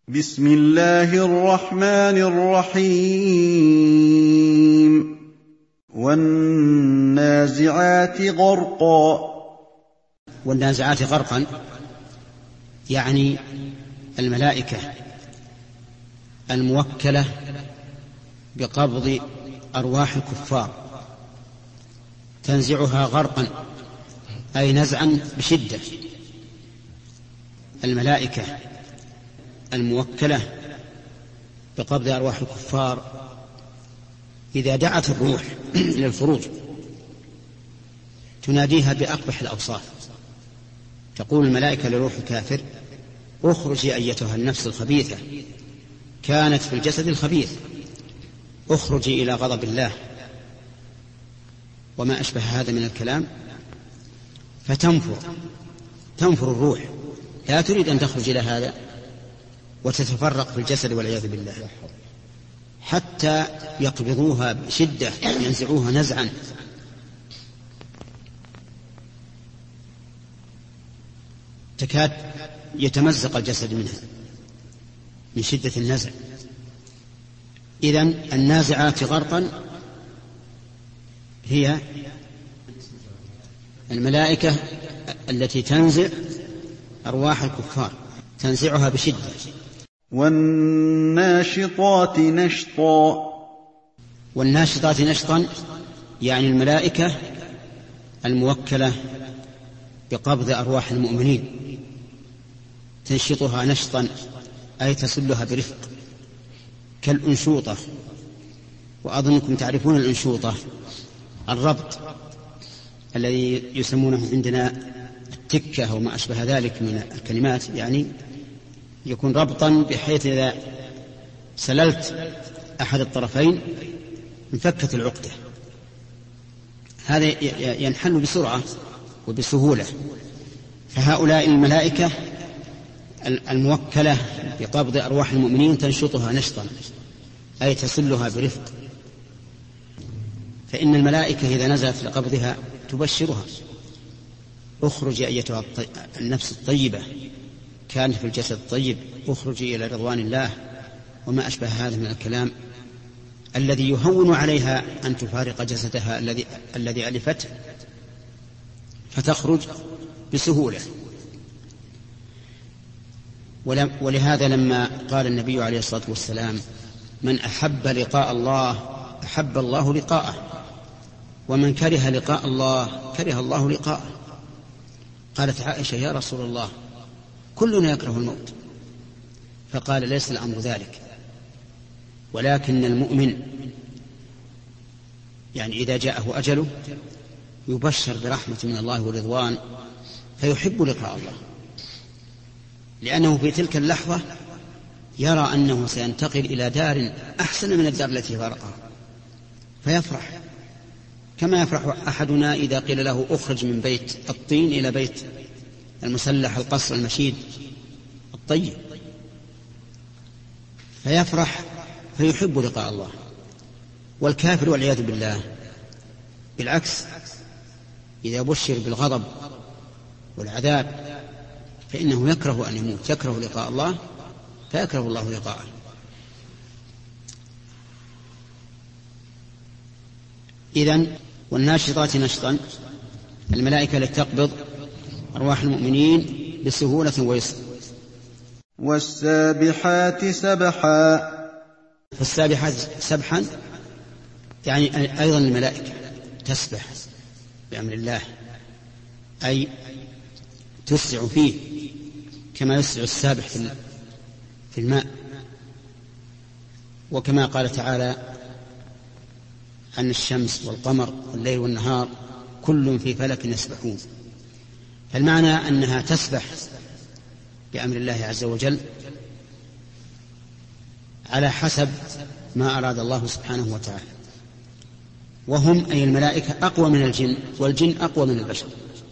بسم الله الرحمن الرحيم والنازعات غرقا. والنازعات غرقا يعني الملائكة الموكلة بقبض أرواح الكفار تنزعها غرقا أي نزعا بشدة. الملائكة الموكلة بقبض أرواح الكفار إذا دعت الروح إلى الخروج تناديها بأقبح الأوصاف. تقول الملائكة لروح الكافر: اخرجي أيتها النفس الخبيثة كانت في الجسد الخبيث، اخرجي إلى غضب الله، وما أشبه هذا من الكلام. فتنفر الروح، لا تريد أن تخرج إلى هذا وتتفرق في الجسد والعياذ بالله، حتى يقبضوها بشدة، ينزعوها نزعا. تكاد يتمزق الجسد منها من شدة النزع. إذن النازعات غرقا هي الملائكة التي تنزع أرواح الكفار، تنزعها بشدة. والناشطات نشطا. والناشطات نشطا يعني الملائكة الموكلة بقبض أرواح المؤمنين تنشطها نشطا أي تسلها برفق، كالأنشوطة. وأظنكم تعرفون الأنشوطة، الربط الذي يسمونه عندنا التكة وما أشبه ذلك من الكلمات، يعني يكون ربطا بحيث إذا سللت أحد الطرفين انفكت العقدة. هذا ينحل بسرعة وبسهولة. فهؤلاء الملائكة الموكلة بقبض أرواح المؤمنين تنشطها نشطا أي تسلها برفق. فإن الملائكة إذا نزلت لقبضها تبشرها: اخرجي أيتها النفس الطيبة كانت في الجسد الطيب، اخرجي إلى رضوان الله، وما أشبه هذا من الكلام الذي يهون عليها أن تفارق جسدها الذي ألفته، فتخرج بسهولة. ولهذا لما قال النبي عليه الصلاة والسلام: من أحب لقاء الله أحب الله لقاءه، ومن كره لقاء الله كره الله لقاءه. قالت عائشة: يا رسول الله كلنا يكره الموت. فقال: ليس الأمر ذلك، ولكن المؤمن يعني إذا جاءه أجله يبشر برحمة من الله ورضوان فيحب لقاء الله، لأنه في تلك اللحظة يرى أنه سينتقل إلى دار أحسن من الدار التي فارقها، فيفرح كما يفرح أحدنا إذا قيل له: اخرج من بيت الطين إلى بيت المسلح القصر المشيد الطيب، فيفرح فيحب لقاء الله. والكافر والعياذ بالله بالعكس، إذا بشر بالغضب والعذاب فإنه يكره أن يموت، يكره لقاء الله فيكره الله لقاءه. إذن والناشطات نشطا الملائكة التي تقبض أرواح المؤمنين بسهولة ويسر. والسابحات سبحا. فالسابحات سبحا يعني أيضا الملائكة تسبح بأمر الله، أي تسرع فيه كما يسرع السابح في الماء. وكما قال تعالى عن الشمس والقمر والليل والنهار كل في فلك يسبحون. فالمعنى أنها تسبح بأمر الله عز وجل على حسب ما أراد الله سبحانه وتعالى. وهم أي الملائكة أقوى من الجن، والجن أقوى من البشر.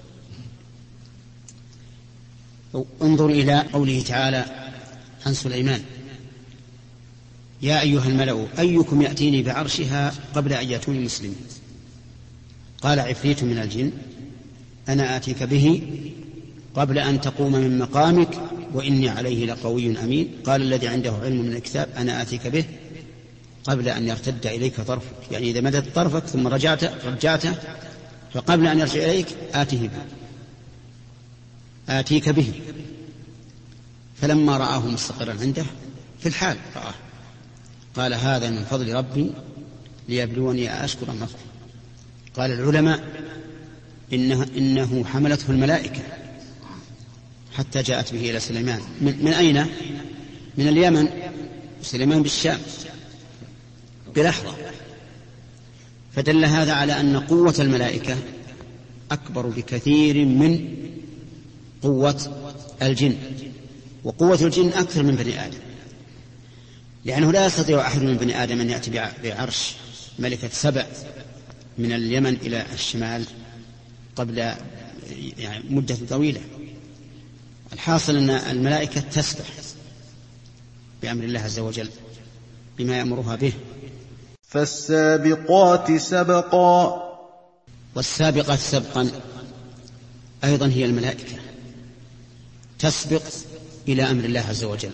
انظر إلى قوله تعالى عن سليمان: يا أيها الملأ أيكم يأتيني بعرشها قبل أن يأتوني مسلمين. قال عفريت من الجن أنا آتيك به قبل أن تقوم من مقامك وإني عليه لقوي أمين. قال الذي عنده علم من الكتاب أنا آتيك به قبل أن يرتد إليك طرفك، يعني إذا مدت طرفك ثم رجعته فقبل أن يرجع إليك آتيك به. فلما رآه مستقرا عنده في الحال رآه قال هذا من فضل ربي ليبلوني أشكر أم أكفر. قال العلماء إنه حملته الملائكة حتى جاءت به إلى سليمان. من أين؟ من اليمن، سليمان بالشام بلحظة. فدل هذا على أن قوة الملائكة أكبر بكثير من قوة الجن، وقوة الجن أكثر من بني آدم، لأنه لا يستطيع أحد من بني آدم أن يأتي بعرش ملكة سبأ من اليمن إلى الشمال قبل يعني مدة طويلة. الحاصل أن الملائكة تسبح بأمر الله عز وجل بما يأمرها به. فالسابقات سبقا. والسابقات سبقا أيضا هي الملائكة تسبق إلى أمر الله عز وجل،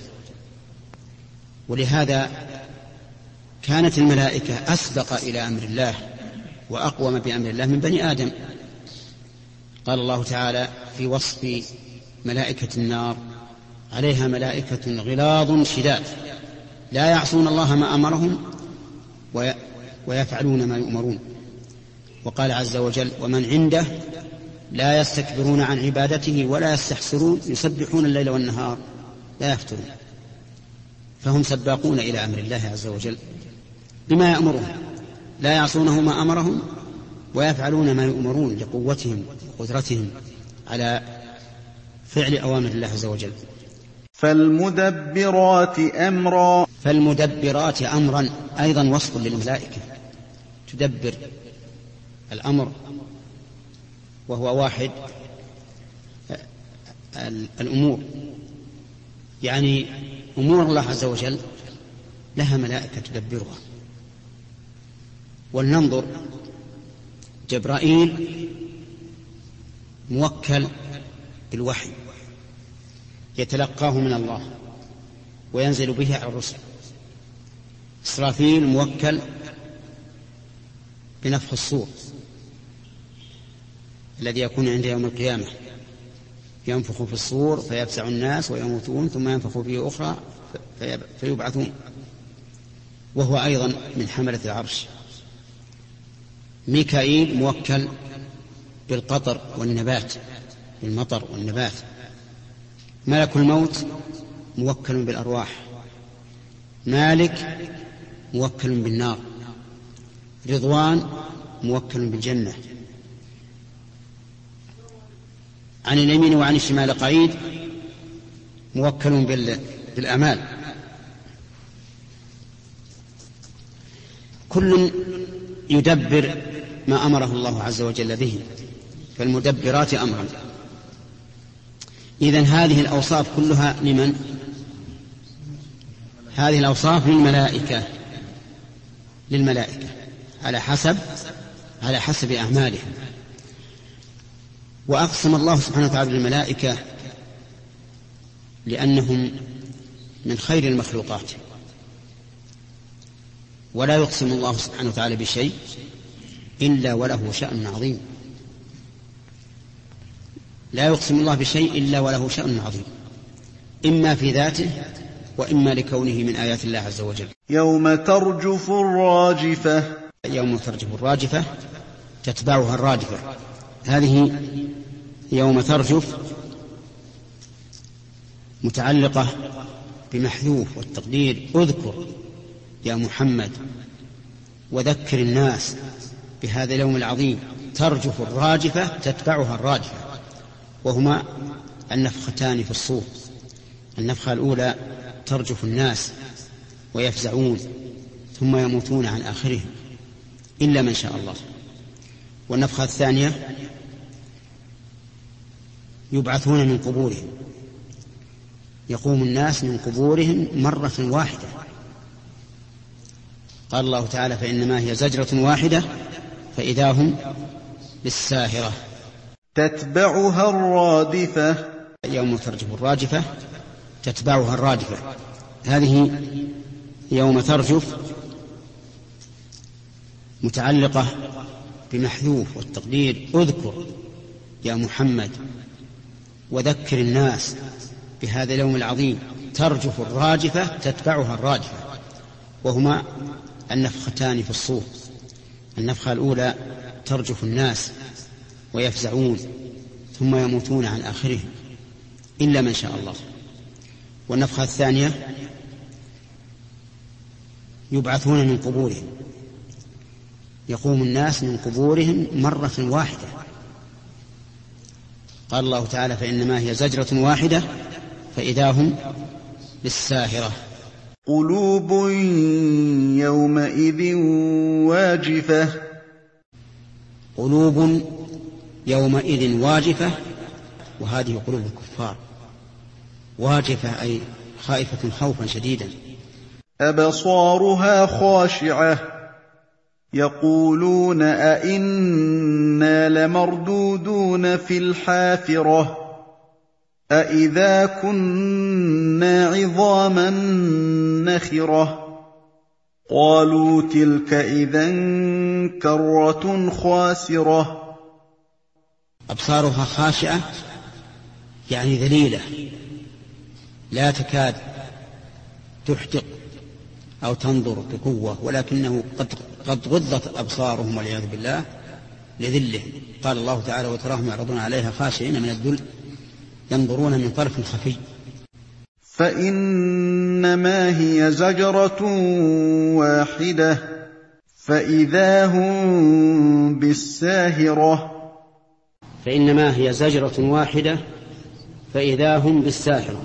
ولهذا كانت الملائكة أسبق إلى أمر الله وأقوم بأمر الله من بني آدم. قال الله تعالى في وصف ملائكة النار عليها ملائكة غلاظ شداد لا يعصون الله ما أمرهم ويفعلون ما يؤمرون. وقال عز وجل ومن عنده لا يستكبرون عن عبادته ولا يستحسرون يسبحون الليل والنهار لا يفترون. فهم سباقون إلى أمر الله عز وجل بما يأمرهم، لا يعصونه ما أمرهم ويفعلون ما يؤمرون لقوتهم وقدرتهم على فعل أوامر الله عز وجل. فالمدبرات أمرا. فالمدبرات أمرا أيضا وصف للملائكة تدبر الأمر، وهو واحد الأمور، يعني أمور الله عز وجل لها ملائكة تدبرها. ولننظر جبرائيل موكل بالوحي يتلقاه من الله وينزل به على الرسل. إسرافيل موكل بنفخ الصور الذي يكون عند يوم القيامة، ينفخ في الصور فيفزع الناس ويموتون ثم ينفخ فيه أخرى فيبعثون، وهو أيضا من حملة العرش. ميكائيل موكل بالقطر والنبات، بالمطر والنبات. ملك الموت موكل بالأرواح. مالك موكل بالنار. رضوان موكل بالجنة. عن اليمين وعن الشمال قعيد موكل بالأمال. كل يدبر ما أمره الله عز وجل به، فالمدبرات أمرا. إذن هذه الأوصاف كلها لمن؟ هذه الأوصاف للملائكة على حسب أعمالهم. وأقسم الله سبحانه وتعالى بالملائكة لأنهم من خير المخلوقات، ولا يقسم الله سبحانه وتعالى بشيء إلا وله شأن عظيم. لا يقسم الله بشيء إلا وله شأن عظيم، إما في ذاته وإما لكونه من آيات الله عز وجل. يوم ترجف الراجفة. يوم ترجف الراجفة تتبعها الرادفة. هذه يوم ترجف متعلقة بمحذوف، والتقدير اذكر يا محمد وذكر الناس بهذا اليوم العظيم. ترجف الراجفة تتبعها الرادفة، وهما النفختان في الصور. النفخة الأولى ترجف الناس ويفزعون ثم يموتون عن آخرهم إلا من شاء الله. والنفخة الثانية يبعثون من قبورهم، يقوم الناس من قبورهم مرة واحدة. قال الله تعالى فإنما هي زجرة واحدة فإذا هم بالساهرة. تتبعها الرادفة. يوم ترجف الراجفة تتبعها الرادفة. هذه يوم ترجف متعلقة بمحذوف، والتقدير اذكر يا محمد وذكر الناس بهذا اليوم العظيم. ترجف الراجفة تتبعها الرادفة، وهما النفختان في الصور. النفخة الأولى ترجف الناس ويفزعون ثم يموتون عن آخرهم إلا من شاء الله. والنفخة الثانية يبعثون من قبورهم، يقوم الناس من قبورهم مرة واحدة. قال الله تعالى فإنما هي زجرة واحدة فإذا هم بالساهرة. قلوب يومئذ واجفة. قلوب يومئذ واجفة، وهذه قلوب الكفار. واجفة أي خائفة خوفا شديدا. أبصارها خاشعة يقولون أئنا لمردودون في الحافرة أئذا كنا عظاما نخرة قالوا تلك إذا كرة خاسرة. أبصارها خاشعة يعني ذليلة لا تكاد تحدق أو تنظر بقوة، ولكنه قد غضت أبصارهم والعياذ بالله لذلهم. قال الله تعالى وتراهم يعرضون عليها خاشعين من الذل ينظرون من طرف خفي. فإنما هي زجرة واحدة فإذا هم بالساهرة. فإنما هي زجرة واحدة فإذا هم بالساهرة.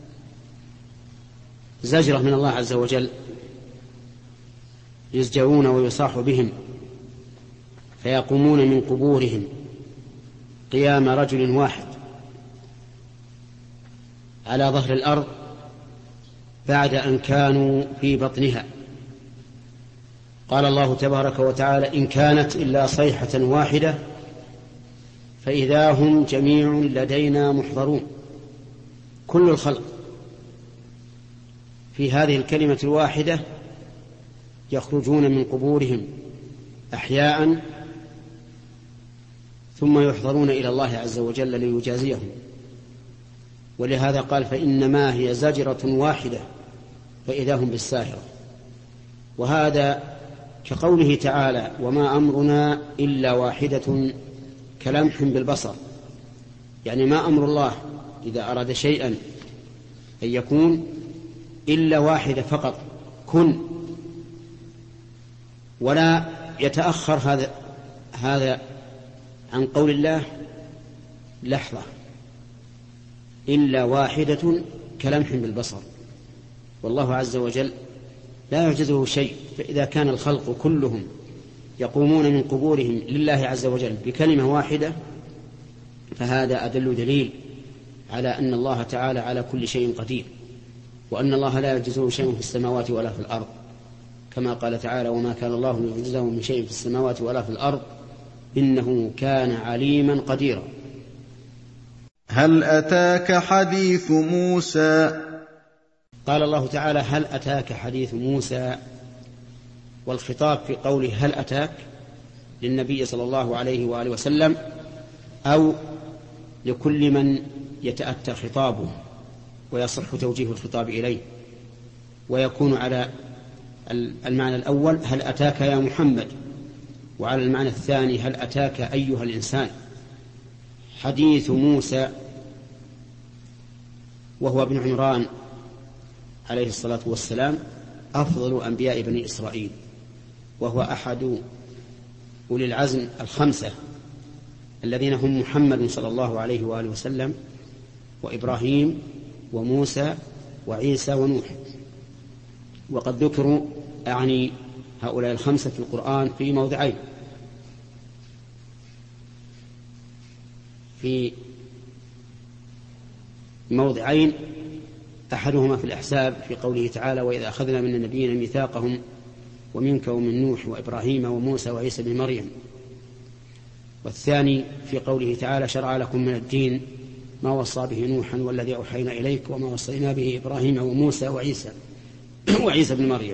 زجرة من الله عز وجل، يزجرون ويصاح بهم فيقومون من قبورهم قيام رجل واحد على ظهر الأرض بعد أن كانوا في بطنها. قال الله تبارك وتعالى إن كانت إلا صيحة واحدة فإذا هم جميع لدينا محضرون. كل الخلق في هذه الكلمة الواحدة يخرجون من قبورهم أحياء ثم يحضرون إلى الله عز وجل ليجازيهم. ولهذا قال فإنما هي زجرة واحدة فإذا هم بالساهرة. وهذا كقوله تعالى وما أمرنا إلا واحدة كلمح بالبصر، يعني ما أمر الله إذا أراد شيئا أن يكون إلا واحدة فقط كن، ولا يتأخر هذا عن قول الله لحظة، إلا واحدة كلمح بالبصر. والله عز وجل لا يعجزه شيء، فإذا كان الخلق كلهم يقومون من قبورهم لله عز وجل بكلمة واحدة فهذا أدل دليل على أن الله تعالى على كل شيء قدير، وأن الله لا يعجزه شيء في السماوات ولا في الأرض، كما قال تعالى وما كان الله ليعجزه من شيء في السماوات ولا في الأرض إنه كان عليما قديرا. هل أتاك حديث موسى؟ قال الله تعالى هل أتاك حديث موسى، والخطاب في قوله هل أتاك للنبي صلى الله عليه وآله وسلم أو لكل من يتأتى خطابه ويصح توجيه الخطاب إليه، ويكون على المعنى الأول هل أتاك يا محمد، وعلى المعنى الثاني هل أتاك أيها الإنسان حديث موسى، وهو ابن عمران عليه الصلاة والسلام أفضل أنبياء بني إسرائيل، وهو أحد أولي العزم الخمسة الذين هم محمد صلى الله عليه وآله وسلم وإبراهيم وموسى وعيسى ونوح. وقد ذكروا أعني هؤلاء الخمسة في القرآن في موضعين، أحدهما في الأحزاب في قوله تعالى وإذا أخذنا من النبيين ميثاقهم ومنك ومن نوح وإبراهيم وموسى وعيسى بن مريم، والثاني في قوله تعالى شرع لكم من الدين ما وصى به نوحا والذي أوحينا إليك وما وصينا به إبراهيم وموسى وعيسى بن مريم.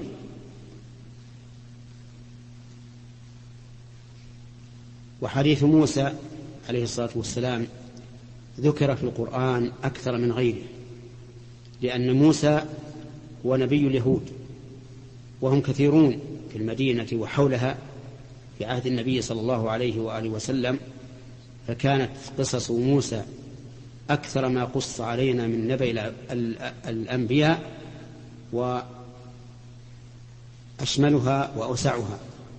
وحديث موسى عليه الصلاة والسلام ذكر في القرآن أكثر من غيره، لأن موسى هو نبي اليهود وهم كثيرون في المدينة وحولها في عهد النبي صلى الله عليه وآله وسلم، فكانت قصص موسى أكثر ما قص علينا من نبأ الأنبياء وأشملها وأوسعها.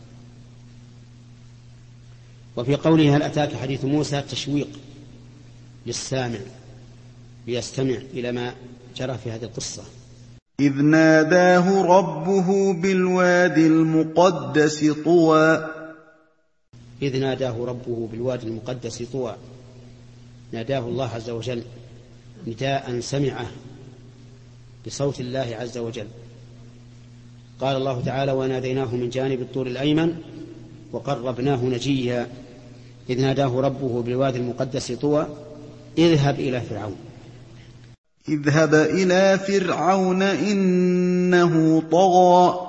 وفي قوله هل أتاك حديث موسى تشويق للسامع ليستمع إلى ما جرى في هذه القصة. إذ ناداه ربه بالوادي المقدس طوى. إذ ناداه ربه بالوادي المقدس طوى، ناداه الله عز وجل نداء سمعه بصوت الله عز وجل. قال الله تعالى وناديناه من جانب الطور الأيمن وقربناه نجيا. إذ ناداه ربه بالوادي المقدس طوى اذهب إلى فرعون. اذهب إلى فرعون إنه طغى.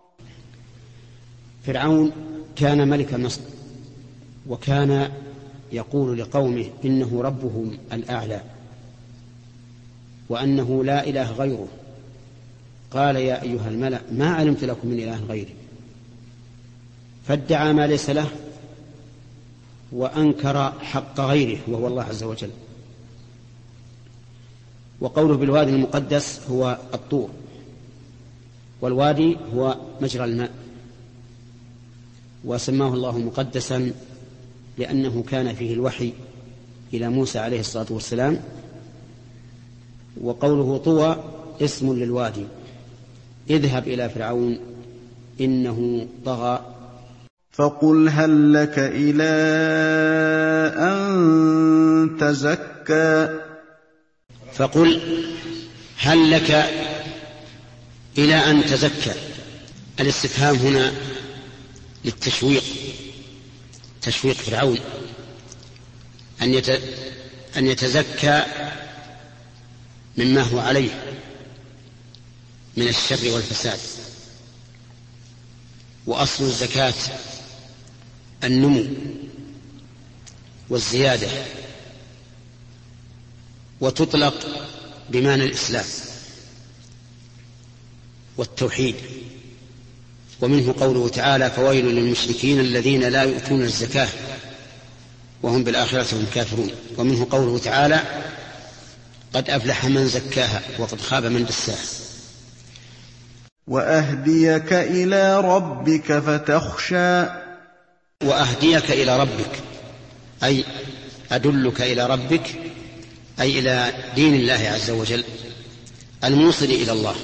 فرعون كان ملك مصر، وكان يقول لقومه إنه ربهم الأعلى وأنه لا إله غيره. قال يا أيها الملأ ما علمت لكم من إله غيري، فادعى ما ليس له وأنكر حق غيره وهو الله عز وجل. وقوله بالوادي المقدس هو الطور، والوادي هو مجرى الماء، وسماه الله مقدسا لأنه كان فيه الوحي إلى موسى عليه الصلاة والسلام. وقوله طوى اسم للوادي. اذهب إلى فرعون إنه طغى. فقل هل لك إلى أن تزكى. فقل هل لك إلى أن تزكى. الاستفهام هنا للتشويق، تشويق فرعون أن يتزكى مما هو عليه من الشر والفساد. وأصل الزكاة النمو والزيادة، وتطلق بمعنى الإسلام والتوحيد. ومنه قوله تعالى فويل للمشركين الذين لا يؤتون الزكاة وهم بالآخرة هم كافرون. ومنه قوله تعالى قد أفلح من زكاها وقد خاب من دساها. وأهديك إلى ربك فتخشى. وأهديك إلى ربك أي أدلك إلى ربك، أي إلى دين الله عز وجل الموصل إلى الله.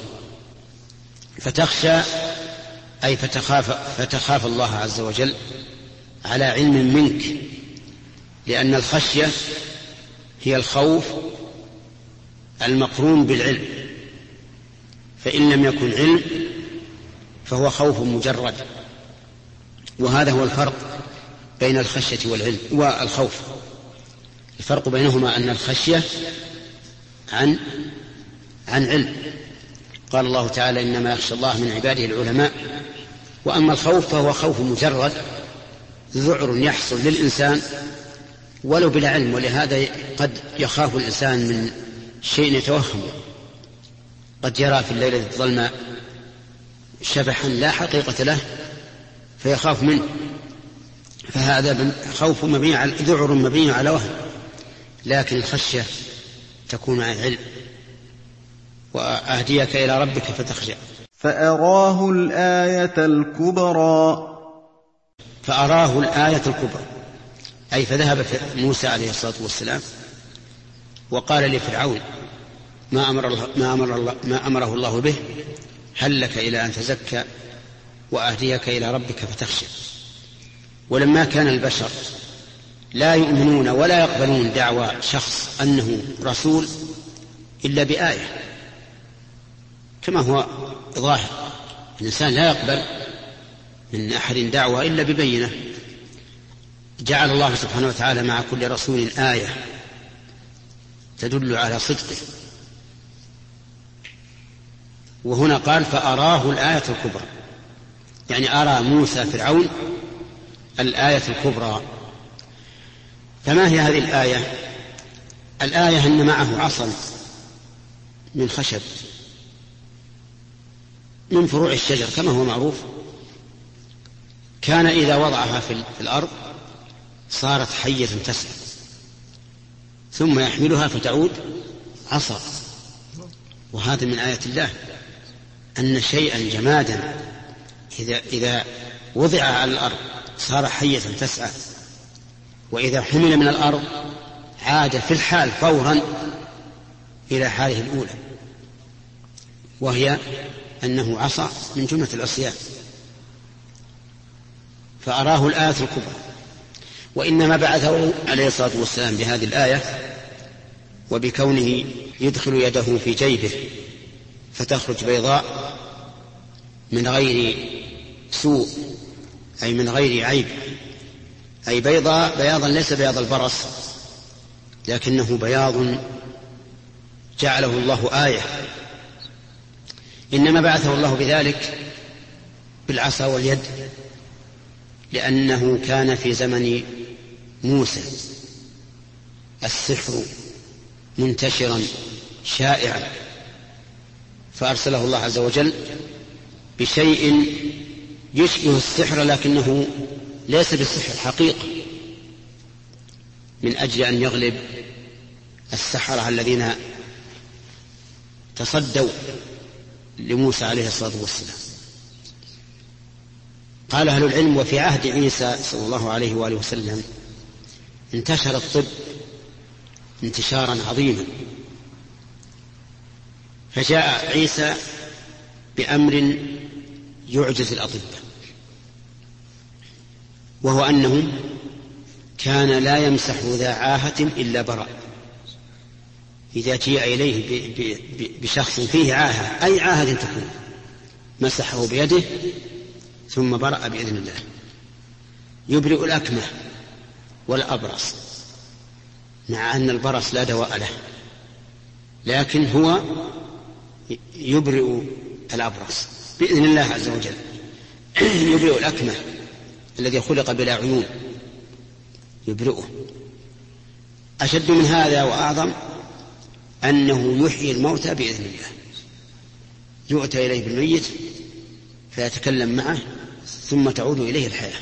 فتخشى أي فتخاف الله عز وجل على علم منك، لأن الخشية هي الخوف المقرون بالعلم، فإن لم يكن علم فهو خوف مجرد. وهذا هو الفرق بين الخشية والعلم والخوف. الفرق بينهما أن الخشية عن علم. قال الله تعالى إنما يخشى الله من عباده العلماء. وأما الخوف فهو خوف مجرد، ذعر يحصل للإنسان ولو بلا علم. ولهذا قد يخاف الإنسان من شيء يتوهمه، قد يرى في الليلة الظلماء شبحا لا حقيقة له فيخاف منه، فهذا خوف مبني على ذعر مبني على وهم. لكن الخشية تكون عن علم. وأهديك إلى ربك فتخشى. فأراه الآية الكبرى. فأراه الآية الكبرى أي فذهب موسى عليه الصلاة والسلام وقال لفرعون ما أمره الله به هل لك إلى أن تزكى وأهديك إلى ربك فتخشى. ولما كان البشر لا يؤمنون ولا يقبلون دعوى شخص أنه رسول إلا بآية، كما هو ظاهر، الإنسان لا يقبل من أحد دعوة إلا ببينة. جعل الله سبحانه وتعالى مع كل رسول آية تدل على صدقه. وهنا قال فأراه الآية الكبرى، يعني أرى موسى فرعون الآية الكبرى. فما هي هذه الآية؟ الآية أن معه عصا من خشب من فروع الشجر كما هو معروف، كان إذا وضعها في الأرض صارت حية تسعى، ثم يحملها فتعود عصا. وهذا من آيات الله، أن شيئا جمادا إذا وضع على الأرض صار حية تسعى، وإذا حمل من الأرض عاد في الحال فورا إلى حاله الأولى، وهي أنه عصى من جملة العصيان. فأراه الآية الكبرى. وإنما بعثه عليه الصلاة والسلام بهذه الآية وبكونه يدخل يده في جيبه فتخرج بيضاء من غير سوء، أي من غير عيب، أي بياضا ليس بياض البرص، لكنه بياض جعله الله آية. إنما بعثه الله بذلك بالعصا واليد، لأنه كان في زمن موسى السحر منتشرا شائعا، فأرسله الله عز وجل بشيء يشبه السحر لكنه ليس بالسحر حقيقة، من أجل أن يغلب السحرة الذين تصدوا لموسى عليه الصلاة والسلام. قال أهل العلم وفي عهد عيسى صلى الله عليه وآله وسلم انتشر الطب انتشارا عظيما، فجاء عيسى بأمر يعجز الأطباء، وهو أنه كان لا يمسح ذا عاهة إلا برأ. إذا جاء إليه بشخص فيه عاهة، أي عاهة تكون، مسحه بيده ثم برأ بإذن الله. يبرئ الأكمه والأبرص، مع أن البرص لا دواء له، لكن هو يبرئ الأبرص بإذن الله عز وجل. يبرئ الأكمه الذي خلق بلا عيون، يبرئه. أشد من هذا وأعظم أنه يحيي الموتى بإذن الله، يؤتى إليه بالميت فيتكلم معه ثم تعود إليه الحياة.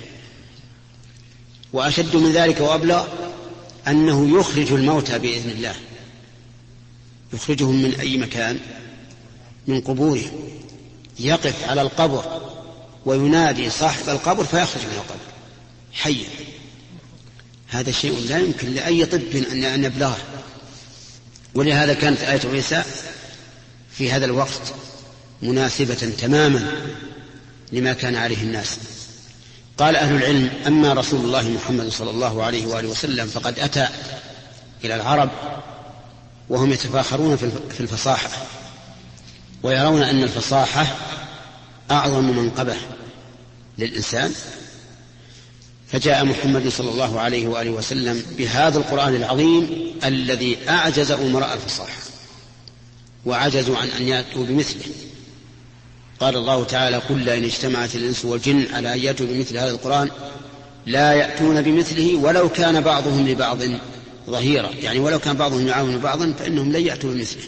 وأشد من ذلك وأبلغ أنه يخرج الموتى بإذن الله، يخرجهم من أي مكان، من قبورهم، يقف على القبر وينادي صاحب القبر فيخرج من القبر حيا. هذا شيء لا يمكن لأي طب أن يبلغه. ولهذا كانت آية عيسى في هذا الوقت مناسبة تماما لما كان عليه الناس. قال أهل العلم أما رسول الله محمد صلى الله عليه وآله وسلم فقد أتى إلى العرب وهم يتفاخرون في الفصاحة، ويرون أن الفصاحة أعظم منقبة للإنسان، فجاء محمد صلى الله عليه وآله وسلم بهذا القرآن العظيم الذي أعجز أمراء الفصاحة وعجزوا عن أن يأتوا بمثله. قال الله تعالى قل لئن اجتمعت الإنس والجن على أن يأتوا بمثل هذا القرآن لا يأتون بمثله ولو كان بعضهم لبعض ظهيرا، يعني ولو كان بعضهم يعاون بعضا فإنهم لن يأتوا بمثله.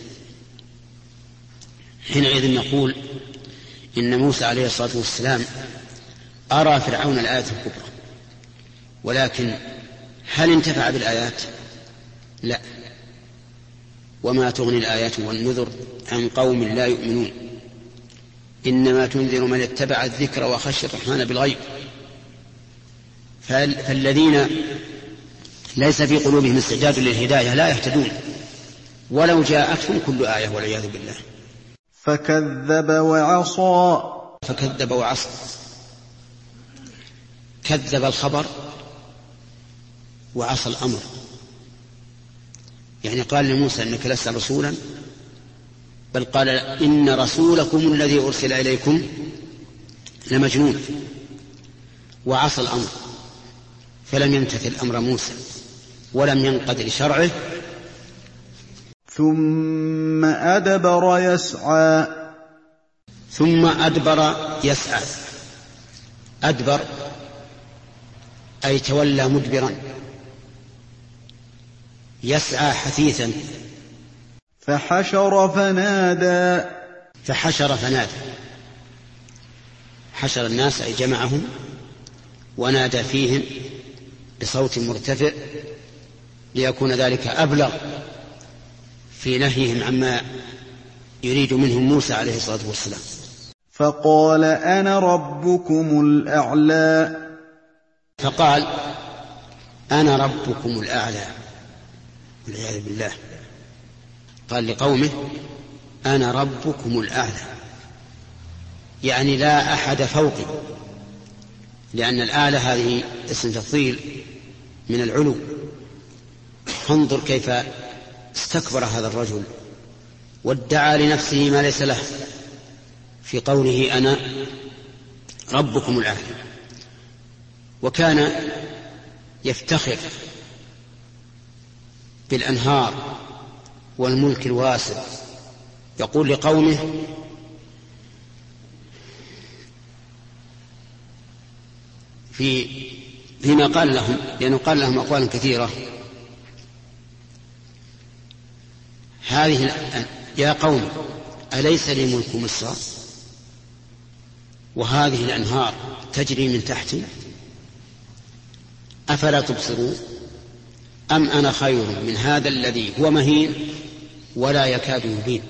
حينئذ نقول إن موسى عليه الصلاة والسلام أرى فرعون الآية الكبرى، ولكن هل انتفع بالآيات؟ لا. وما تغني الآيات والنذر عن قوم لا يؤمنون إنما تنذر من اتبع الذكر وخشي الرحمن بالغيب. فالذين ليس في قلوبهم استعداد للهداية لا يهتدون ولو جاءتهم كل آية والعياذ بالله. فكذب وعصى. كذب الخبر وعصى الأمر، يعني قال لموسى إنك لست رسولا، بل قال إن رسولكم الذي أرسل إليكم لمجنون. وعصى الأمر فلم يمتثل أمر موسى ولم ينقد لشرعه، ثم أدبر يسعى. ثم أدبر يسعى. أدبر أي تولى مدبرا، يسعى حثيثا. فحشر فنادى. فحشر فنادى، حشر الناس أي جمعهم ونادى فيهم بصوت مرتفع ليكون ذلك أبلغ في نهيهم عما يريد منهم موسى عليه الصلاة والسلام. فقال أنا ربكم الأعلى. فقال أنا ربكم الأعلى والعياذ بالله. قال لقومه أنا ربكم الأعلى، يعني لا أحد فوقي، لأن الأعلى هذه اسم تفضيل من العلو. فانظر كيف استكبر هذا الرجل وادعى لنفسه ما ليس له في قوله أنا ربكم الأعلى، وكان يفتخر بالأنهار والملك الواسع. يقول لقومه فيما قال لهم، لأنه قال لهم أقوالا كثيرة، يا قوم أليس لي ملك مصر وهذه الأنهار تجري من تحتي أفلا تبصرون أم أنا خير من هذا الذي هو مهين ولا يكاد يبين.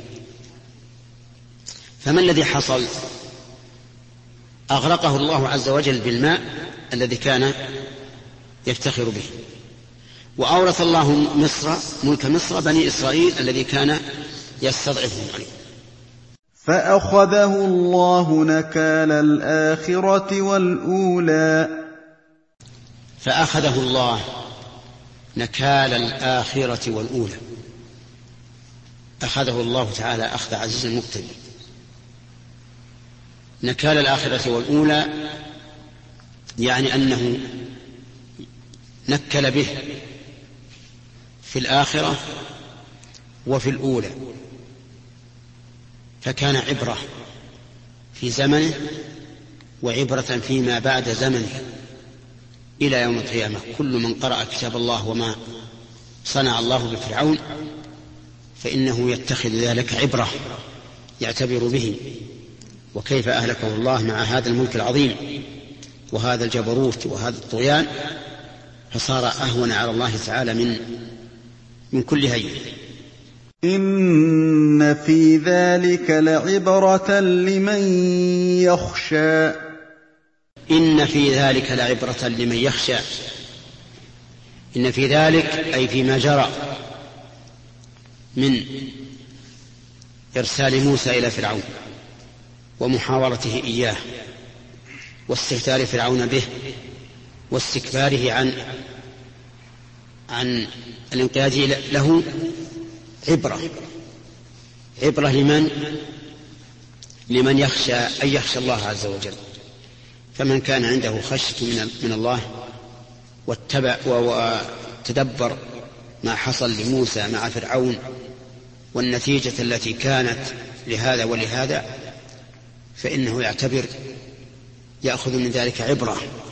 فما الذي حصل؟ أغرقه الله عز وجل بالماء الذي كان يفتخر به، وأورث الله مصر ملك مصر بني إسرائيل الذي كان يستضعفهم عليه. فأخذه الله نكال الآخرة والأولى. فأخذه الله نكال الآخرة والأولى. أخذه الله تعالى أخذ عزيز مقتدر. نكال الآخرة والأولى يعني أنه نكل به في الآخرة وفي الأولى، فكان عبرة في زمنه وعبرة فيما بعد زمنه إلى يوم القيامة. كل من قرأ كتاب الله وما صنع الله بفرعون فإنه يتخذ ذلك عبرة يعتبر به، وكيف أهلكه الله مع هذا الملك العظيم وهذا الجبروت وهذا الطغيان، فصار أهون على الله تعالى من كل هين. إن في ذلك لعبرة لمن يخشى. إن في ذلك لعبرة لمن يخشى. إن في ذلك أي فيما جرى من إرسال موسى إلى فرعون ومحاورته إياه واستهتار فرعون به واستكباره عن الانقياد له عبرة لمن يخشى أن يخشى الله عز وجل. فمن كان عنده خشية من الله واتبع وتدبر ما حصل لموسى مع فرعون والنتيجة التي كانت لهذا ولهذا، فإنه يأخذ من ذلك عبرة.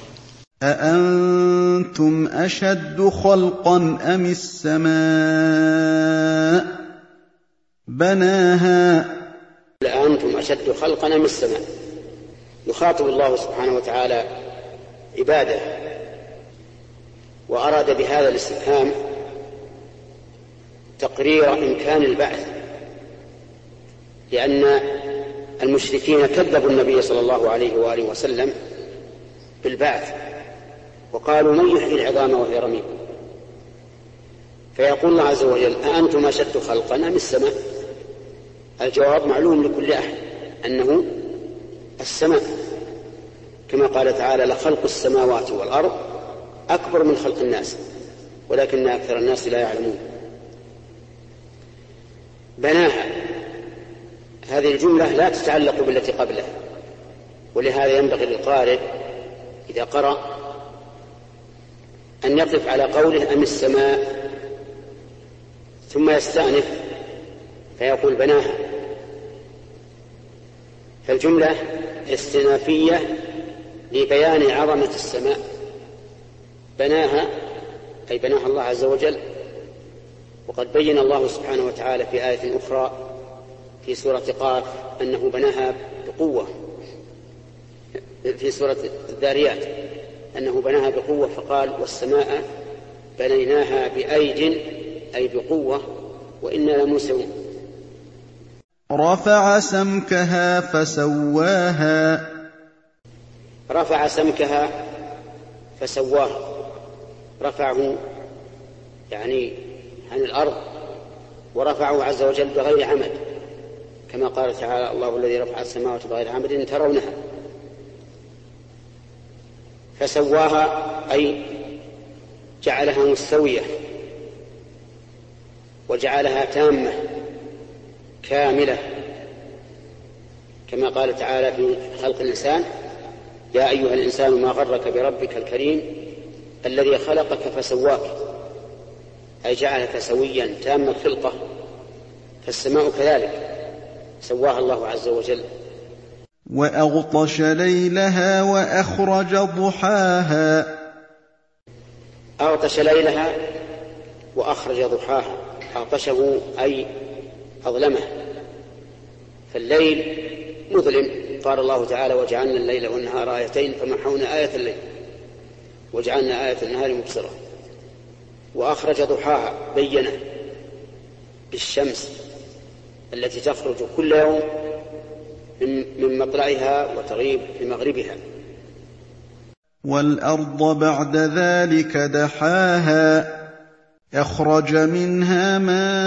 أأنتم أشد خلقا أم السماء بناها. أأنتم أشد خلقا أم السماء. يخاطب الله سبحانه وتعالى عباده، وأراد بهذا الاستفهام تقرير إمكان البعث، لأن المشركين كذبوا النبي صلى الله عليه وآله وسلم بالبعث وقالوا من يحيي العظام وهي رميم. فيقول الله عز وجل أأنتم أشد خلقا أم السماء. الجواب معلوم لكل أحد أنه السماء، كما قال تعالى لخلق السماوات والأرض أكبر من خلق الناس ولكن أكثر الناس لا يعلمون. بناها، هذه الجملة لا تتعلق بالتي قبلها، ولهذا ينبغي للقارئ إذا قرأ أن يقف على قوله أم السماء ثم يستأنف فيقول بناها. فالجملة استئنافية لبيان عظمة السماء. بناها أي بناها الله عز وجل. وقد بين الله سبحانه وتعالى في آية أخرى في سورة قاف أنه بناها بقوة، في سورة الذاريات أنه بناها بقوة، فقال والسماء بنيناها بأيد أي بقوة وإنا لموسعون. رفع سمكها فسواها. رفع سمكها فسواها، رفعه يعني عن الأرض، ورفعه عز وجل بغير عمد، كما قال تعالى الله الذي رفع السماوات بغير عمد ترونها. فسواها أي جعلها مستوية وجعلها تامة كاملة، كما قال تعالى في خلق الإنسان يا أيها الإنسان ما غرك بربك الكريم الذي خلقك فسواك، أي جعلك سويا تام الخلقة. فالسماء كذلك سواها الله عز وجل. وأغطش ليلها وأخرج ضحاها. أغطش ليلها وأخرج ضحاها. أغطشه أي أظلمه، فالليل مظلم. قال الله تعالى وجعلنا الليل والنهار آيتين فمحونا آية الليل وجعلنا آية النهار مبصرة. وأخرج ضحاها بينه بالشمس التي تخرج كل يوم من مطلعها وتغيب في مغربها. والأرض بعد ذلك دحاها. أخرج منها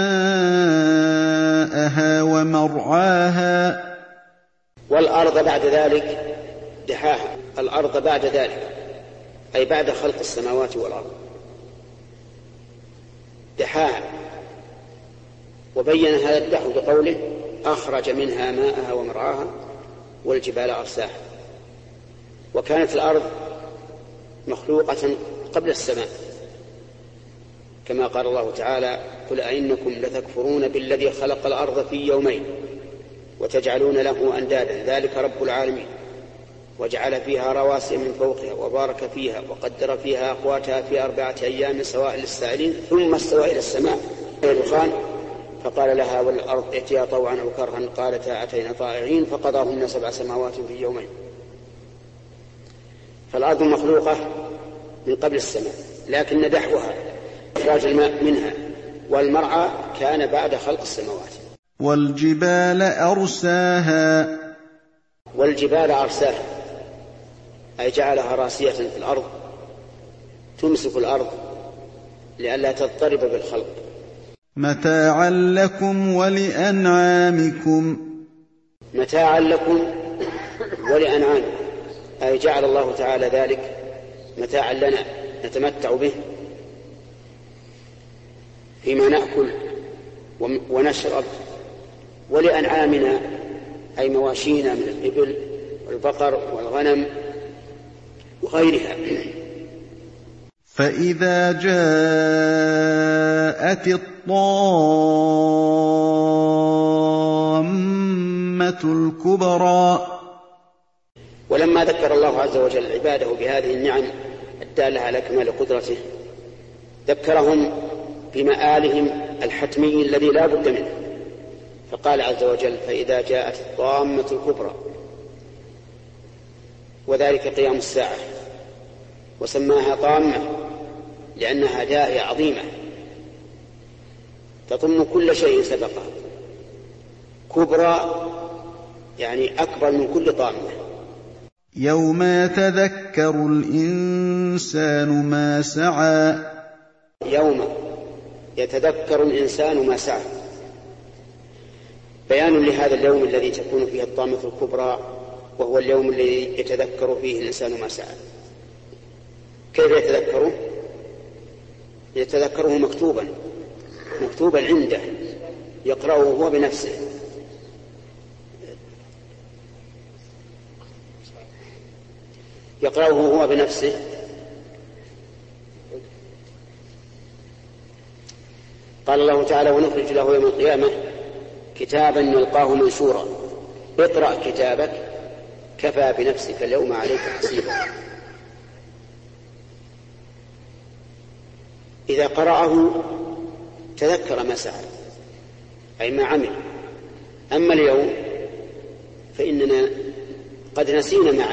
ماءها ومرعاها. والأرض بعد ذلك دحاها. الأرض بعد ذلك أي بعد خلق السماوات والأرض دحاها. وبين هذا الدحو بقوله أخرج منها ماءها ومرعاها والجبال أرساها. وكانت الأرض مخلوقة قبل السماء، كما قال الله تعالى قل أئنكم لتكفرون بالذي خلق الأرض في يومين وتجعلون له أندادا ذلك رب العالمين وجعل فيها رواسي من فوقها وبارك فيها وقدر فيها أقواتها في 4 أيام سواء للسائلين ثم استوى إلى السماء دخان فقال لها والأرض ائتيا طوعا أو كرها قالتا أتينا طائعين فقضاهن 7 سماوات في يومين. فالأرض مخلوقة من قبل السماء، لكن دحوها إخراج الماء منها والمرعى كان بعد خلق السماوات. والجبال أرساها. والجبال أرساها أي جعلها راسية في الأرض تمسك الأرض لئلا تضطرب بالخلق. متاعا لكم ولأنعامكم. متاعا لكم ولأنعامكم أي جعل الله تعالى ذلك متاعا لنا نتمتع به فيما نأكل ونشرب، ولأنعامنا أي مواشينا من الإبل والبقر والغنم وغيرها. فإذا جاءت الطامة الكبرى. ولما ذكر الله عز وجل عباده بهذه النعم الدالة على كمال قدرته ذكرهم بمآلهم الحتمي الذي لا بد منه، فقال عز وجل فإذا جاءت الطامة الكبرى، وذلك قيام الساعة، وسماها طامة لأنها داهية عظيمة تضم كل شيء سبقها. كبرى يعني أكبر من كل طامة. يوم يتذكر الإنسان ما سعى. يوم يتذكر الإنسان ما سعى، بيان لهذا اليوم الذي تكون فيه الطامة الكبرى، وهو اليوم الذي يتذكر فيه الإنسان ما سعى. كيف يتذكره؟ يتذكره مكتوبا عنده يقرأه هو بنفسه. يقرأه هو بنفسه. قال الله تعالى ونخرج له يوم القيامة كتابا يلقاه منشورا اقرأ كتابك كفى بنفسك اليوم عليك حسيبا. إذا قرأه تذكر ما سعى أي ما عمل. أما اليوم فإننا قد نسينا ما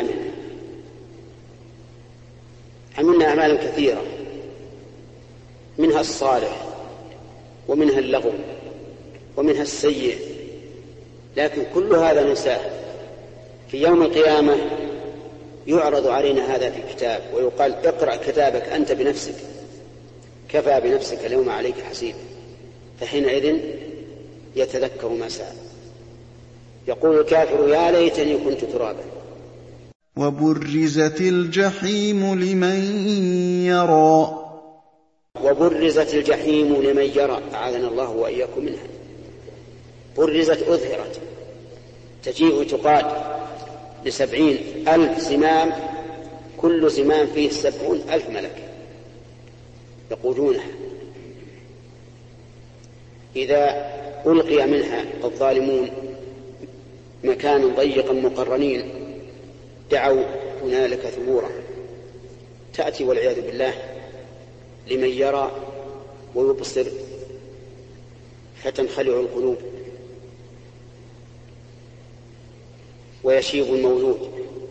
عملنا أعمالا كثيرة، منها الصالح ومنها اللغو ومنها السيء، لكن كل هذا ننساه. في يوم القيامة يعرض علينا هذا في الكتاب ويقال اقرأ كتابك أنت بنفسك كفى بنفسك اليوم عليك حسيبا. فحينئذ يتذكر ما سعى. يقول الكافر يا ليتني كنت ترابا. وبرزت الجحيم لمن يرى. وبرزت الجحيم لمن يرى، أعاذنا الله وإياكم منها. برزت أظهرت، تجيء تقاد ل70,000 زمام، كل زمام فيه 70,000 ملك يقودونها. إذا ألقي منها الظالمون مكانا ضيقا مقرنين دعوا هنالك ثبورا. تأتي والعياذ بالله لمن يرى ويبصر فتنخلع القلوب ويشيب المولود.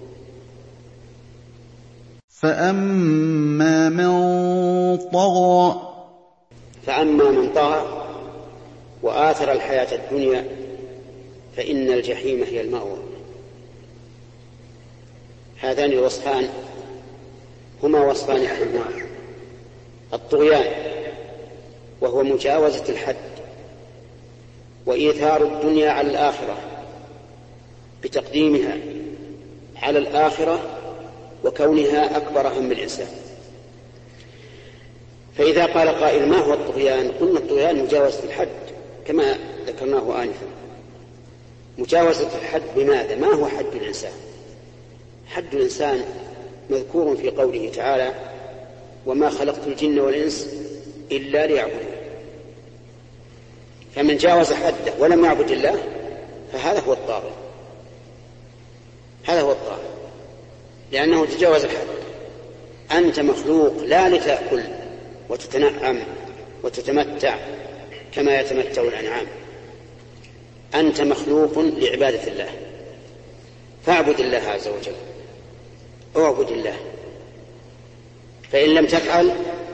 فأما من طغى. فأما من طغى وآثر الحياة الدنيا فإن الجحيم هي المأوى. هذان الوصفان هما وصفان أهل النار: الطغيان وهو مجاوزة الحد، وإيثار الدنيا على الآخرة بتقديمها على الآخرة وكونها أكبر هم الإنسان. فإذا قال قائل ما هو الطغيان؟ قلنا الطغيان مجاوزة الحد كما ذكرناه آنفا. مجاوزة الحد بماذا؟ ما هو حد الإنسان؟ حد الإنسان مذكور في قوله تعالى وما خلقت الجن والإنس إلا ليعبدون. فمن جاوز حده ولم يعبد الله فهذا هو الطاغي، هذا هو الطاغي، لأنه تجاوز الحد. أنت مخلوق لا لتأكل وتتنعم وتتمتع كما يتمتع الأنعام، أنت مخلوق لعبادة الله، فاعبد الله عز وجل، اعبد الله. فإن لم تفعل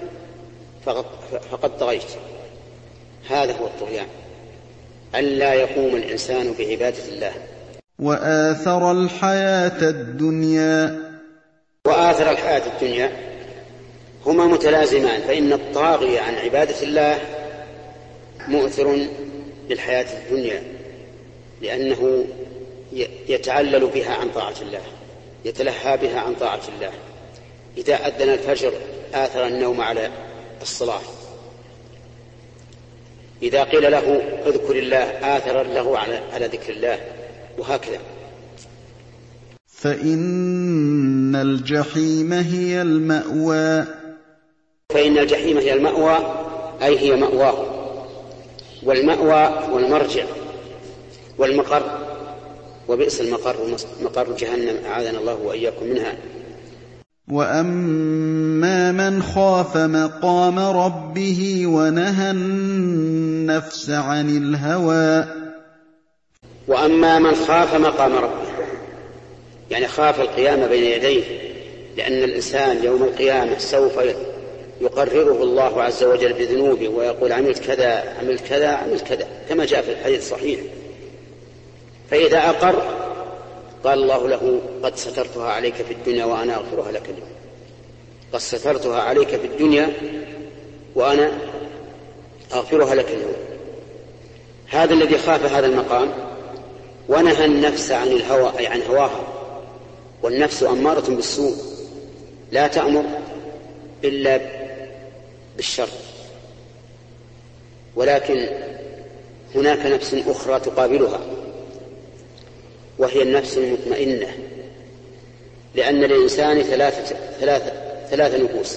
فقد طغيت. هذا هو الطغيان، ألا يقوم الإنسان بعبادة الله. وآثر الحياة الدنيا. وآثر الحياة الدنيا هما متلازمان، فإن الطاغي عن عبادة الله مؤثر للحياة الدنيا، لأنه يتعلل بها عن طاعة الله، يتلهى بها عن طاعة الله. إذا أذن الفجر آثر النوم على الصلاة، إذا قيل له اذكر الله آثر له على ذكر الله، وهكذا. فإن الجحيم هي المأوى. فإن الجحيم هي المأوى أي هي مأواه، والمأوى والمرجع والمقر، وبئس المقر مقر جهنم، أعاذنا الله وإياكم منها. وأما من خاف مقام ربه ونهى النفس عن الهوى. وأما من خاف مقام ربه يعني خاف القيام بين يديه، لأن الإنسان يوم القيامة سوف يقرره الله عز وجل بذنوبه ويقول عملت كذا عملت كذا عملت كذا كما جاء في الحديث الصحيح. فإذا أقر قال الله له قد سترتها عليك في الدنيا وأنا أغفرها لك اليوم. قد سترتها عليك في الدنيا وأنا أغفرها لك اليوم. هذا الذي خاف هذا المقام ونهى النفس عن الهوى أي عن هواها، والنفس أمارة بالسوء لا تأمر إلا بالشر، ولكن هناك نفس أخرى تقابلها وهي النفس المطمئنة، لأن للإنسان ثلاث نفوس: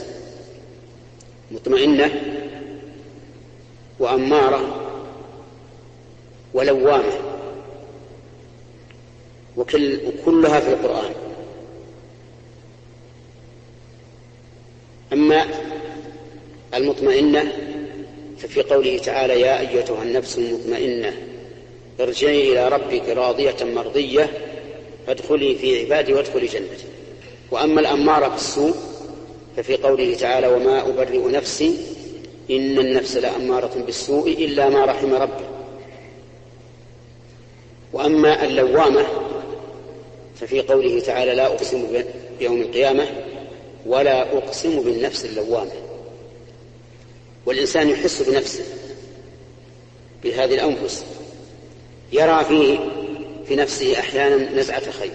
مطمئنة وأمارة ولوامة، وكلها في القرآن. أما المطمئنة ففي قوله تعالى: يا أيتها النفس المطمئنة ارجعي إلى ربك راضية مرضية فادخلي في عبادي وادخلي جنتي. وأما الأمارة بالسوء ففي قوله تعالى: وما أبرئ نفسي إن النفس لأمارة بالسوء إلا ما رحم ربي. وأما اللوامة ففي قوله تعالى: لا أقسم بيوم القيامة ولا أقسم بالنفس اللوامة. والإنسان يحس بنفسه بهذه الأنفس، يرى في نفسه أحيانا نزعة خير،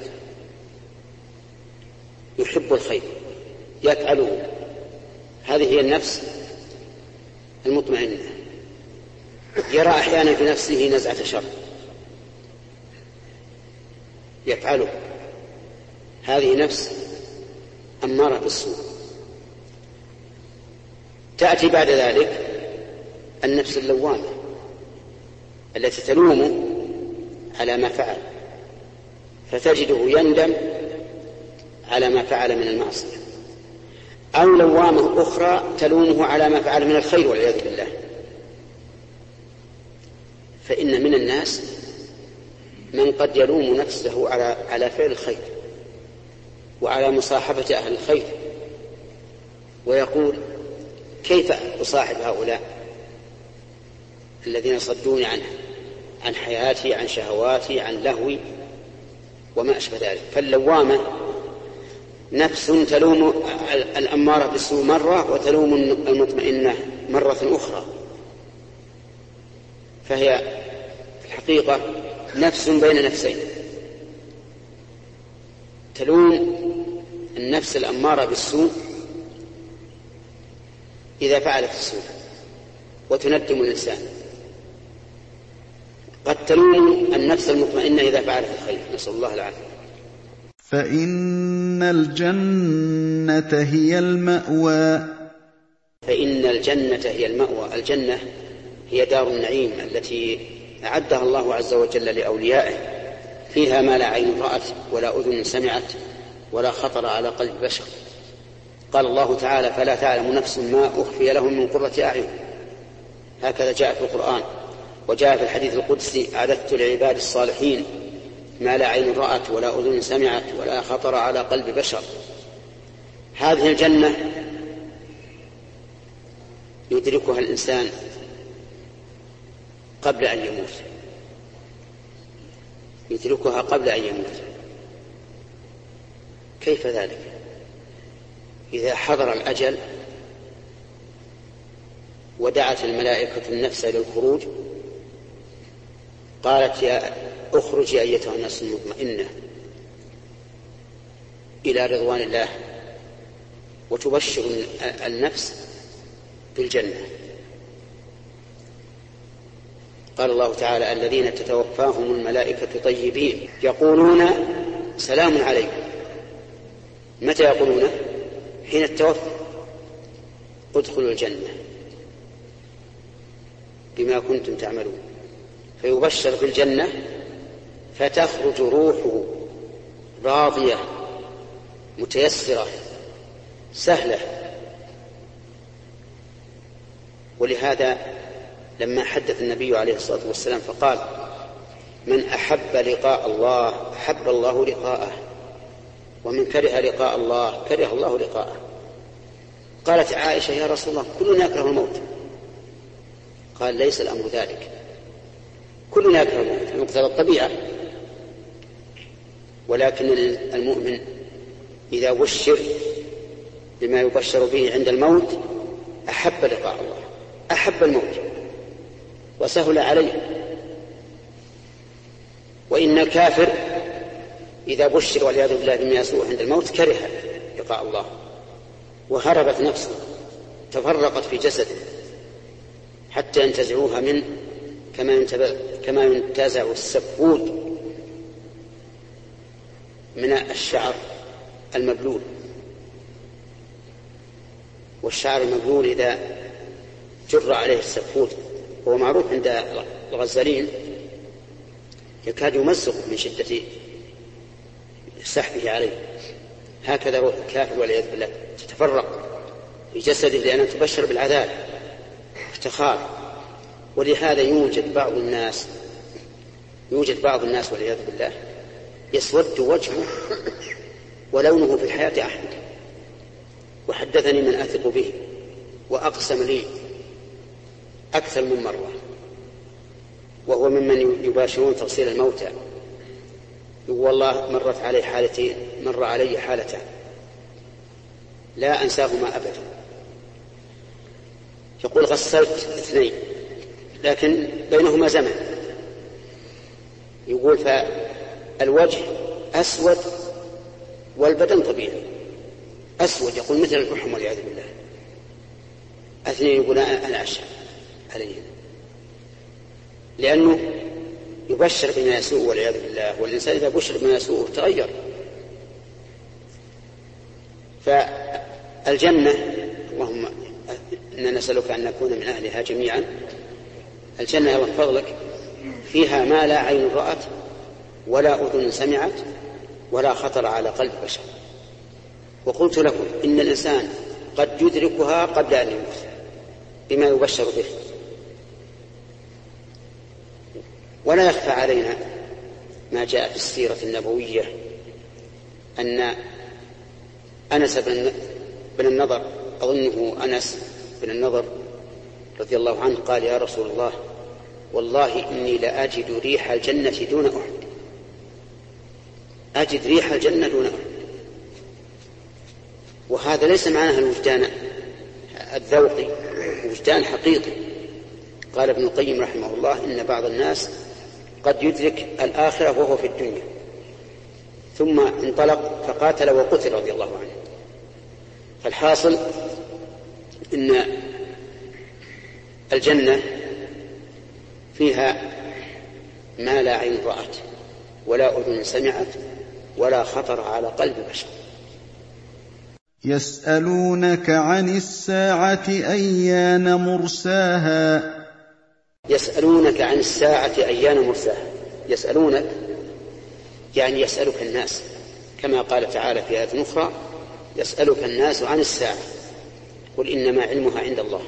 يحب الخير يفعله، هذه هي النفس المطمئنة. يرى أحيانا في نفسه نزعة شر يفعله، هذه نفس أمارة بالسوء. تأتي بعد ذلك النفس اللوامة التي تلومه على ما فعل، فتجده يندم على ما فعل من المعصية، أو لوامة أخرى تلومه على ما فعل من الخير والعياذ بالله. فإن من الناس من قد يلوم نفسه على فعل الخير وعلى مصاحبة أهل الخير، ويقول: كيف أصاحب هؤلاء الذين صدوني عن حياتي، عن شهواتي، عن لهوي وما أشبه ذلك. فاللوامة نفس تلوم الأمارة بالسوء مرة وتلوم المطمئنة مرة أخرى، فهي في الحقيقة نفس بين نفسين، تلوم النفس الأمارة بالسوء إذا فعلت السوء وتندم الإنسان، قد تلوم النفس المطمئنة إذا فعلت الخير، نسأل الله العافية. فإن الجنة هي المأوى. فإن الجنة هي المأوى. الجنة هي دار النعيم التي أعدها الله عز وجل لأوليائه، فيها ما لا عين رأت ولا أذن سمعت ولا خطر على قلب بشر. قال الله تعالى: فلا تعلم نفس ما أخفي لهم من قرة أعين. هكذا جاء في القرآن، وجاء في الحديث القدسي: أعددت لعباد الصالحين ما لا عين رأت ولا أذن سمعت ولا خطر على قلب بشر. هذه الجنة يدركها الإنسان قبل أن يموت، يدركها قبل أن يموت. كيف ذلك؟ إذا حضر الأجل ودعت الملائكة النفس للخروج قالت: يا اخرجي أيتها النفس المطمئنة إلى رضوان الله، وتبشر النفس بالجنة. قال الله تعالى: الذين تتوفاهم الملائكة طيبين يقولون سلام عليكم. متى يقولون؟ حين التوفي. ادخلوا الجنة بما كنتم تعملون. فيبشر بالجنة فتخرج روحه راضية متيسرة سهلة. ولهذا لما حدث النبي عليه الصلاة والسلام فقال: من أحب لقاء الله أحب الله لقاءه، ومن كره لقاء الله كره الله لقاءه. قالت عائشة: يا رسول الله كلنا يكره الموت. قال: ليس الأمر ذلك، كلنا يكره الموت بمقتضى الطبيعة، ولكن المؤمن إذا بشر بما يبشر به عند الموت أحب لقاء الله، أحب الموت وسهل عليه. وإن الكافر إذا بشر والعياذ بالله بما يسوء عند الموت كره لقاء الله، وهربت نفسه، تفرقت في جسده حتى ينتزعوها منه كما ينتزع السفود من الشعر المبلول. والشعر المبلول إذا جر عليه السفود، هو معروف عند الغزالين يكاد يمزق من شدة سحبه عليه. هكذا روح الكافر والعياذ بالله تتفرق في جسده لأنها تبشر بالعذاب افتخار. ولهذا يوجد بعض الناس والعياذ بالله يسود وجهه ولونه في الحياة أحمر. وحدثني من أثق به وأقسم لي أكثر من مرة، وهو ممن يباشرون تغسيل الموتى، يقول والله مر علي حالتان لا أنساهما أبدا. يقول غسلت 2 لكن بينهما زمن. يقول فالوجه أسود والبدن طبيعي أسود، يقول مثل الفحم والعياذ بالله. 2 يقول أنا أشهد عليه، لأنه يبشر بما يسوء والعياذ بالله، والإنسان إذا بشر بما يسوء تغير. فالجنة اللهم إنا نسألك أن نكون من أهلها جميعا. الجنة من فضلك فيها ما لا عين رأت ولا أذن سمعت ولا خطر على قلب بشر. وقلت لكم إن الإنسان قد يدركها قبل أن يموت بما يبشر به. ولا يخفى علينا ما جاء في السيرة النبوية أن أنس بن النضر، أظنه أنس بن النضر رضي الله عنه، قال يا رسول الله والله إني لأجد ريح الجنة دون أحد. أجد ريح الجنة دون أحد. وهذا ليس معناه الوجدان الذوقي، وجدان حقيقي. قال ابن القيم رحمه الله إن بعض الناس قد يدرك الآخرة وهو في الدنيا ثم انطلق فقاتل وقتل رضي الله عنه. فالحاصل إن الجنة فيها ما لا عين رأت ولا أذن سمعت ولا خطر على قلب بشر. يسألونك عن الساعة أيان مرساها. يسألونك عن الساعة أيان مرساها. يسألونك يعني يسألك الناس، كما قال تعالى في آية أخرى يسألك الناس عن الساعة قل إنما علمها عند الله.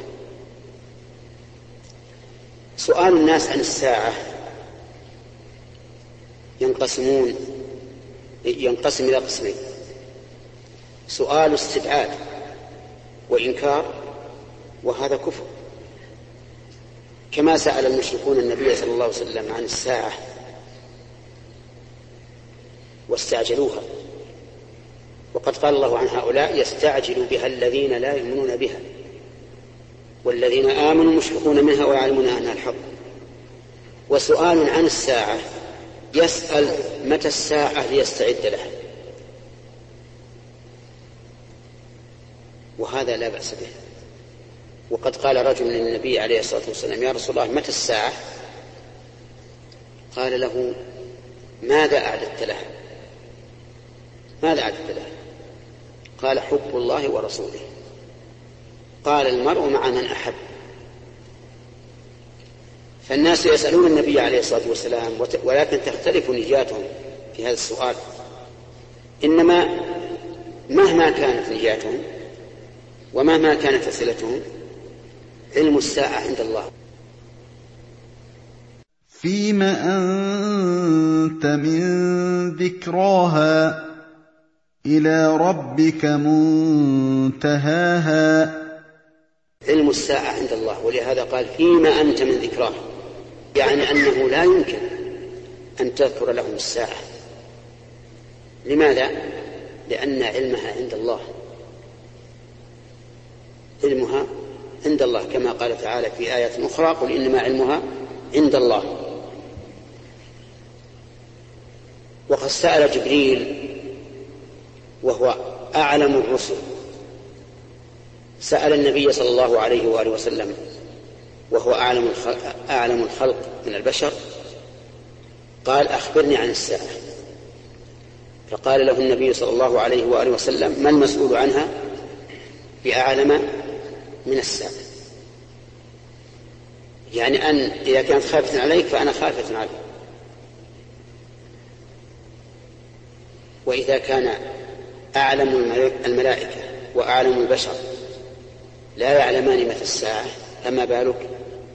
سؤال الناس عن الساعة ينقسم إلى قسمين: سؤال استبعاد وإنكار، وهذا كفر، كما سأل المشركون النبي صلى الله عليه وسلم عن الساعة واستعجلوها، وقد قال الله عن هؤلاء يستعجل بها الذين لا يؤمنون بها والذين آمنوا مشفقون منها ويعلمون أنها الحق. وسؤال عن الساعة يسأل متى الساعة ليستعد لها، وهذا لا بأس به. وقد قال رجل للنبي عليه الصلاة والسلام يا رسول الله متى الساعة؟ قال له ماذا أعددت لها؟ ماذا أعددت لها؟ قال حب الله ورسوله. قال المرء مع من أحب. فالناس يسألون النبي عليه الصلاة والسلام ولكن تختلف نياتهم في هذا السؤال، إنما مهما كانت نياتهم ومهما كانت أسئلتهم علم الساعة عند الله. فيم أنت من ذكراها إلى ربك منتهاها. علم الساعة عند الله، ولهذا قال فيما أنت من ذكراها، يعني أنه لا يمكن أن تذكر لهم الساعة. لماذا؟ لأن علمها عند الله، علمها عند الله، كما قال تعالى في آية أخرى قل إنما علمها عند الله. وقد سأل جبريل وهو أعلم الرسل، سأل النبي صلى الله عليه وآله وسلم وهو أعلم الخلق من البشر، قال أخبرني عن الساعة. فقال له النبي صلى الله عليه وآله وسلم ما المسؤول عنها بأعلم من الساعة، يعني أن إذا كانت خافة عليك فأنا خافة عليك. وإذا كان أعلم الملائكة وأعلم البشر لا يعلمان متى الساعة، فما بالك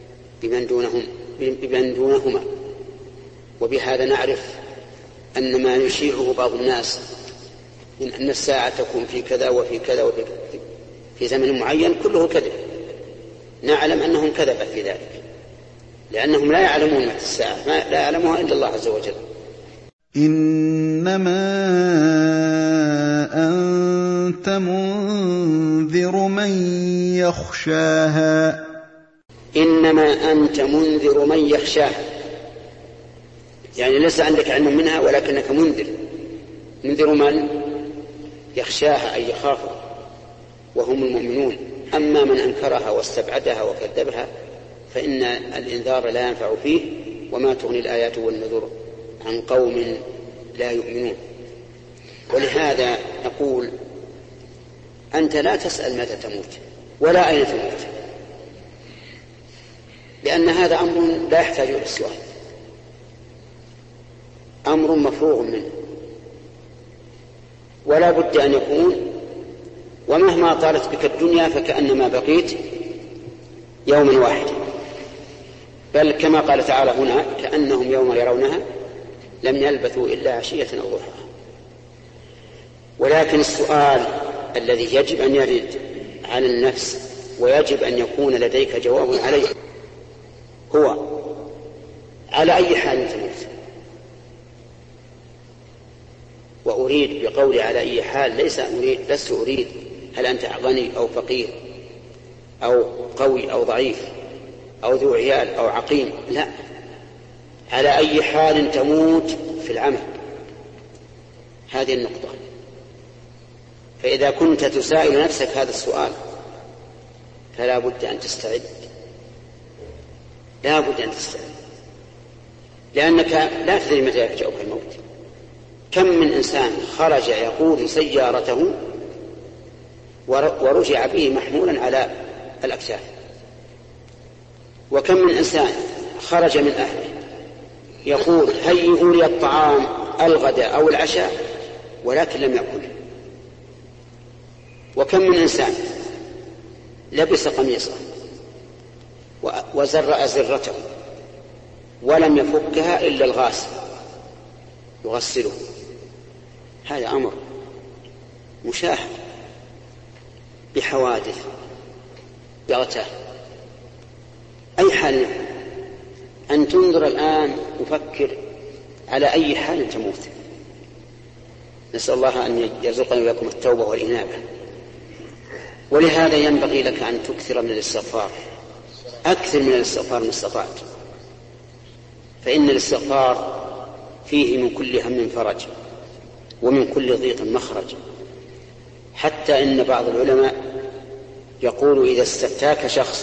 بمن دونهما. وبهذا نعرف أن ما يشيعه بعض الناس من أن الساعة تكون في كذا وفي كذا وفي في زمن معين كله كذب، نعلم أنهم كذبوا في ذلك، لأنهم لا يعلمون متى الساعة، لا يعلمها إلا الله عز وجل. إنما أنت منذر من يخشاها. إنما أنت منذر من يخشاها، يعني ليس عندك علم منها ولكنك منذر. منذر من يخشاها أي يخافها وهم المؤمنون. أما من أنكرها واستبعدها وكذبها فإن الإنذار لا ينفع فيه، وما تغني الآيات والنذر عن قوم لا يؤمنون. ولهذا نقول أنت لا تسأل متى تموت ولا أين تموت، لأن هذا أمر لا يحتاج إلى السؤال، أمر مفروغ منه ولا بد أن يكون. ومهما طالت بك الدنيا فكأنما بقيت يوما واحدا، بل كما قال تعالى هنا كأنهم يوم يرونها لم يلبثوا إلا عشية أو ضحاها. ولكن السؤال الذي يجب أن يرد على النفس ويجب أن يكون لديك جواب عليه هو على أي حال تموت. وأريد بقولي على أي حال لست أريد هل أنت غني أو فقير أو قوي أو ضعيف أو ذو عيال أو عقيم، لا، على أي حال تموت في العمل. هذه النقطة. فإذا كنت تسائل نفسك هذا السؤال فلا بد أن تستعد، لا بد أن تستعد، لأنك لا تدري متى يفجأك الموت. كم من إنسان خرج يقود سيارته ورجع به محمولا على الأكتاف، وكم من إنسان خرج من أهله يقول هيئوا لي الطعام الغداء أو العشاء ولكن لم يأكل. وكم من إنسان لبس قميصه وزر أزرته ولم يفكها إلا الغاسل يغسله. هذا أمر مشاهد بحوادث بغتة. أي حال أن تنظر الآن وفكر على أي حال تموت. نسأل الله أن يرزقنا لكم التوبة والإنابة. ولهذا ينبغي لك أن تكثر من الاستغفار، أكثر من الاستغفار ما استطعت، فإن الاستغفار فيه من كل هم فرج ومن كل ضيق مخرج. حتى إن بعض العلماء يقول إذا استفتاك شخص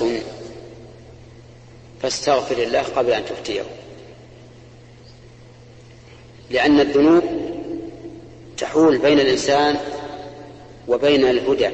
فاستغفر الله قبل أن تفتيه، لأن الذنوب تحول بين الإنسان وبين الهدى.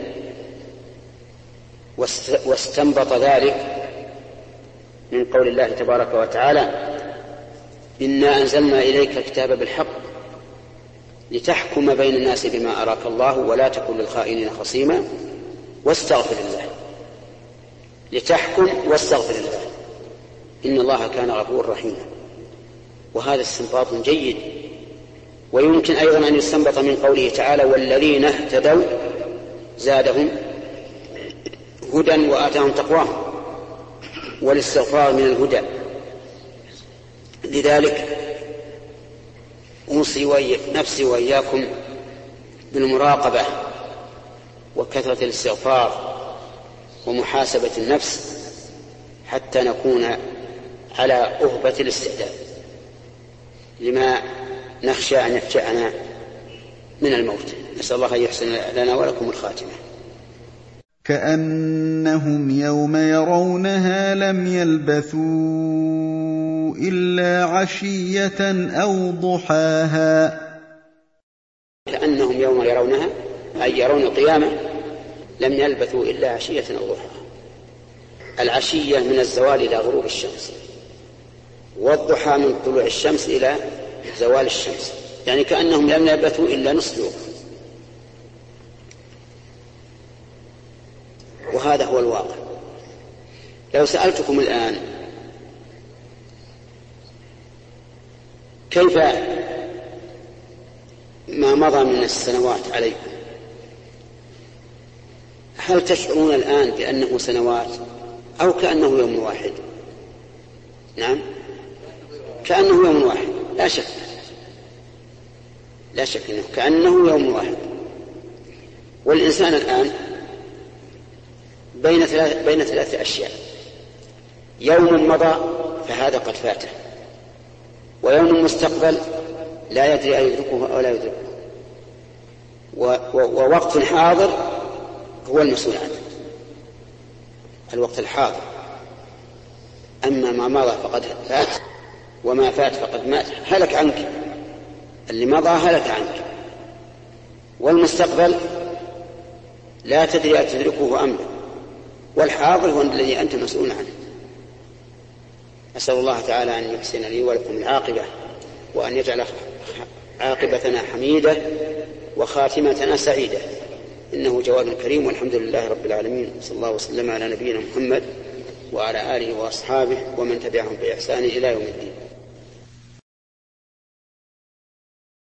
واستنبط ذلك من قول الله تبارك وتعالى إنا أنزلنا إليك الكتاب بالحق لتحكم بين الناس بما أراك الله ولا تكن للخائنين خصيما واستغفر الله. لتحكم واستغفر الله، إن الله كان غفورا رحيما. وهذا استنباط جيد. ويمكن أيضا أن يستنبط من قوله تعالى والذين اهتدوا زادهم هدى وآتاهم تقواهم، والاستغفار من الهدى. لذلك أوصي نفسي وإياكم بالمراقبة وكثرة الاستغفار ومحاسبة النفس حتى نكون على أهبة الاستعداد لما نخشى أن يفجأنا من الموت. نسأل الله أن يحسن لنا ولكم الخاتمة. كأنهم يوم يرونها لم يلبثوا إلا عشية أو ضحاها. كأنهم يوم يرونها أي يرون القيامة لم يلبثوا إلا عشية أو ضحاها. العشية من الزوال إلى غروب الشمس، والضحى من طلوع الشمس إلى زوال الشمس. يعني كأنهم لم يلبثوا إلا نصف يوم. وهذا هو الواقع. لو سألتكم الآن كيف ما مضى من السنوات عليكم، هل تشعرون الآن بأنه سنوات أو كأنه يوم واحد؟ نعم، كأنه يوم واحد، لا شك أنه كأنه يوم واحد. والإنسان الآن بين ثلاث أشياء: يوم مضى فهذا قد فاته، ويوم مستقبل لا يدري أيدركه أو لا يدركه، ووقت حاضر هو المسؤول عنه، الوقت الحاضر. أما ما مضى فقد فات، وما فات فقد مات، هلك عنك، اللي مضى هلك عنك. والمستقبل لا تدري أتدركه أم لا، والحاضر هو الذي أنت مسؤول عنه. أسأل الله تعالى أن يحسن لي ولكم العاقبة، وأن يجعل عاقبتنا حميدة وخاتمتنا سعيدة، إنه جواد كريم. والحمد لله رب العالمين، صلى الله وسلم على نبينا محمد وعلى آله وأصحابه ومن تبعهم بإحسان إلى يوم الدين.